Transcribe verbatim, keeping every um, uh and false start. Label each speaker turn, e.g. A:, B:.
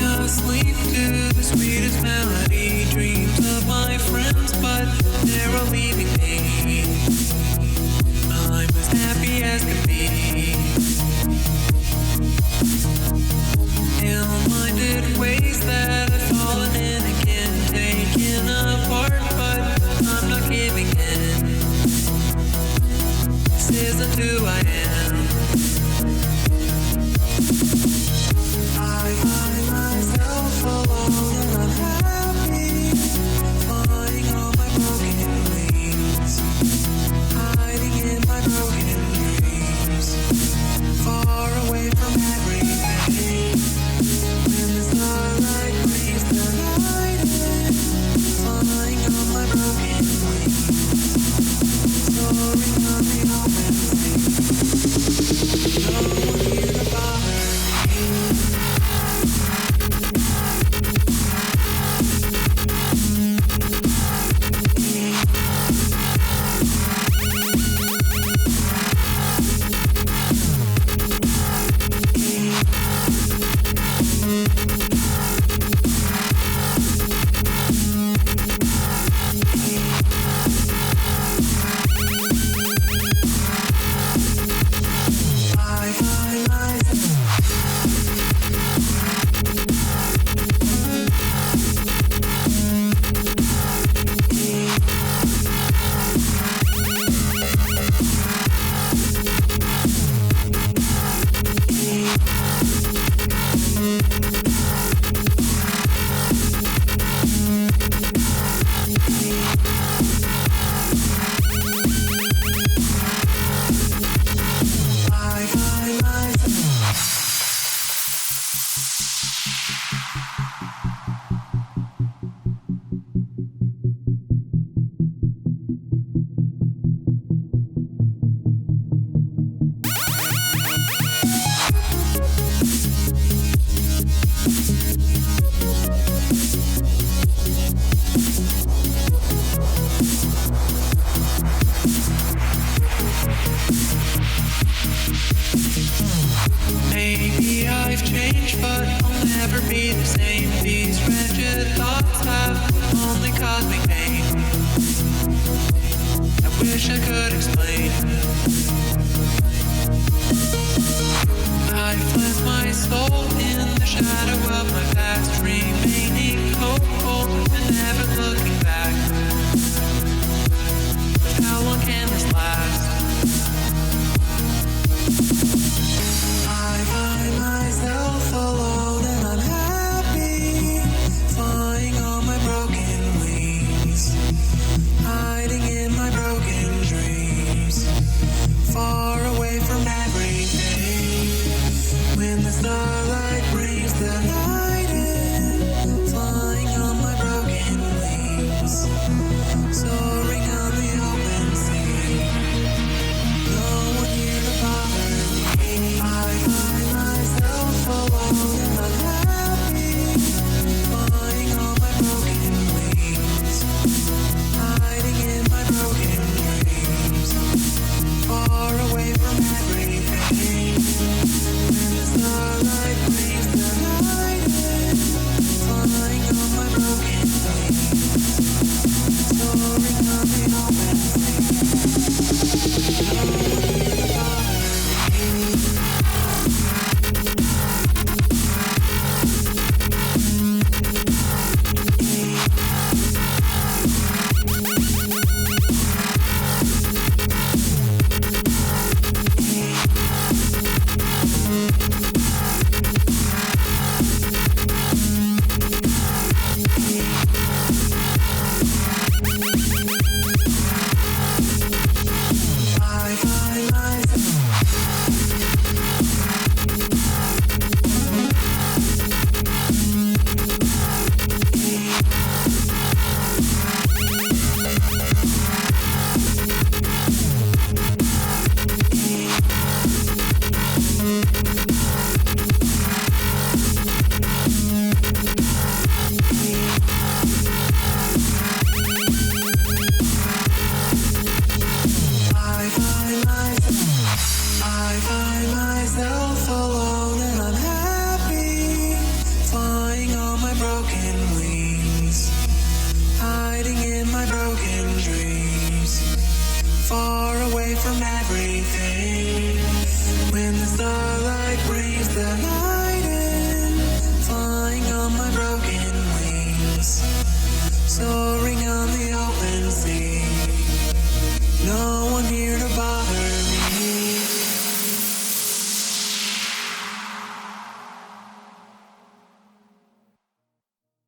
A: asleep to the sweetest melody. Dreams of my friends, but they're all leaving me. I'm as happy as can be. Ill-minded ways that I've fallen in again, taken apart, but I'm not giving in. This isn't who I am. I find myself alone and unhappy, flying on my broken wings, hiding in my broken dreams, far away from everything. When the starlight brings the light in, flying on my broken wings, soaring on the open sea. No one here to bother me. Maybe I've changed, but I'll never be the same. These wretched thoughts have only caused me pain. I wish I could explain. I've left my soul in the shadow of my past, remaining hopeful and never looking